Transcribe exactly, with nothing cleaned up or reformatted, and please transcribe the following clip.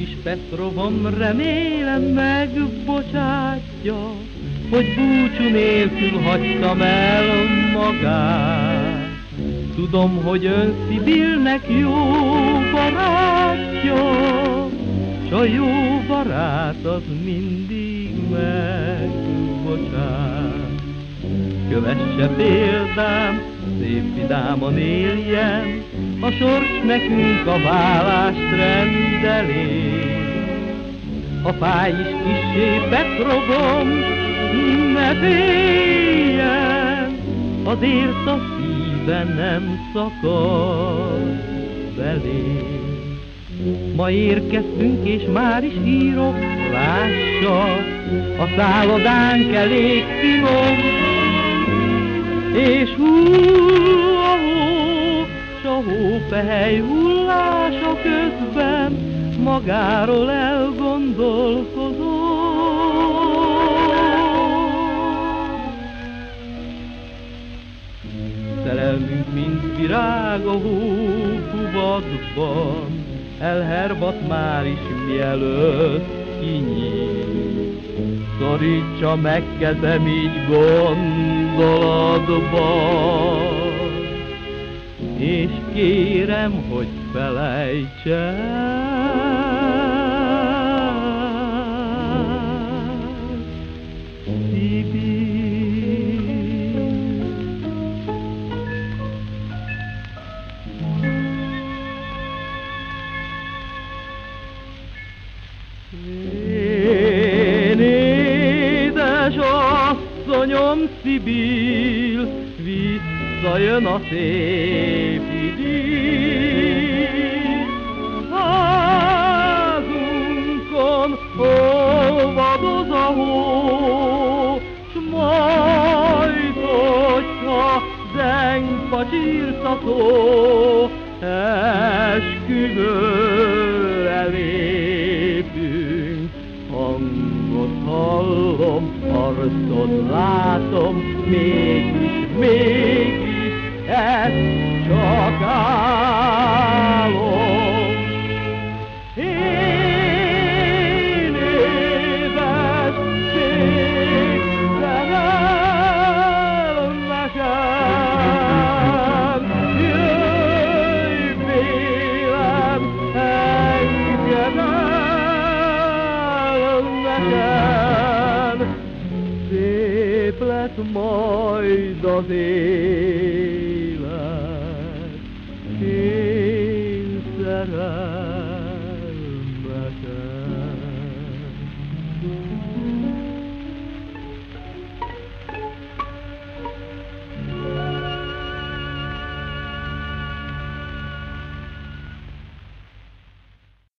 Kis Petrovom, remélem megbocsátja, hogy búcsú nélkül hagytam el magát. Tudom, hogy ön Szibilnek jó barátja, s a jó barát az mindig megbocsát. Kövesse példám, szép vidáman éljen, a sors nekünk a válást rendeli. A fáj is kissé Petrovom, ne féljen, azért a szíve nem szakad belé. Ma érkeztünk, és már is írok, lássa, a szállodánk elég finom, és hull a hó, s a hófehely hullása közben magáról elgondolkozom. Szerelmünk, mint virág a hófuvadban, elhervad már is mielőtt kinyíl. Szorítsa meg kezem így gondolatban, és kérem, hogy felejts el. Én édes asszonyom Szibil, visszajön a szép idyll. Házunkon olvadoz a hó, s majd, hogyha zeng pacsirtató, esküvőre lépünk. Hangot hallom, arcod látom, mégis, mégis, ez csak álom. Én éves szép szerelem nekem, jöjj vélem, engedd el nekem, szép lett majd az élet, én szerelem.